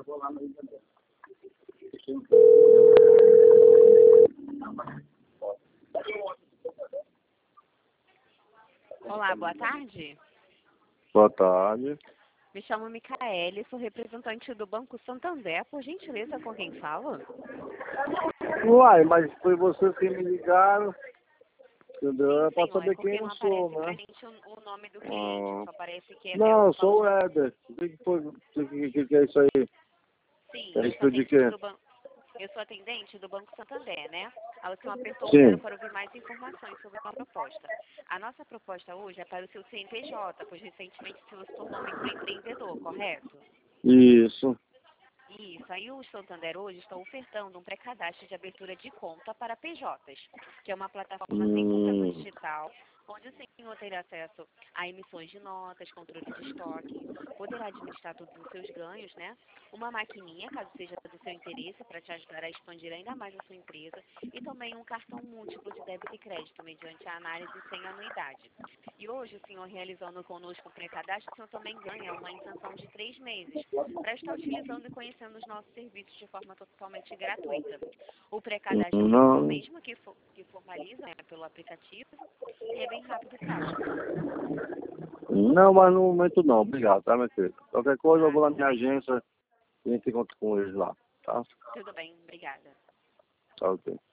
Olá, boa tarde. Boa tarde. Me chamo Micaele, sou representante do Banco Santander. Por gentileza, com quem fala? Uai, mas foi vocês que me ligaram, entendeu? É pra Senhor, saber porque quem não eu sou, aparece pra né? gente o nome do cliente, só aparece que é Não, eu sou o falando. Éder. O que é isso aí? Sim, É eu isso sou de atendente quê? do banco. Eu sou atendente do Banco Santander, né? Aí o senhor apertou o Sim. 0 para ouvir mais informações sobre a proposta. A nossa proposta hoje é para o seu CNPJ, pois recentemente o senhor se tornou um microempreendedor, correto? Isso. Isso, aí o Santander hoje está ofertando um pré-cadastro de abertura de conta para PJs, que é uma plataforma 100% digital, onde o senhor terá acesso a emissões de notas, controle de estoque, poderá administrar todos os seus ganhos, né? Uma maquininha, caso seja do seu interesse, para te ajudar a expandir ainda mais a sua empresa, e também um cartão múltiplo de débito e crédito, mediante a análise sem anuidade. E hoje, o senhor realizando conosco o pré-cadastro, o senhor também ganha uma isenção de 3 meses, para estar utilizando e conhecendo os nossos serviços de forma totalmente gratuita. O pré-cadastro é o senhor Não, mesmo que formaliza, né, pelo aplicativo, e é bem rápido e prático. não, mas no momento não. Obrigado, tá, meu filho? Qualquer coisa eu vou lá na Tudo minha bem. agência e a gente encontra com eles lá, tá? Tudo bem, obrigada. Tá, ok.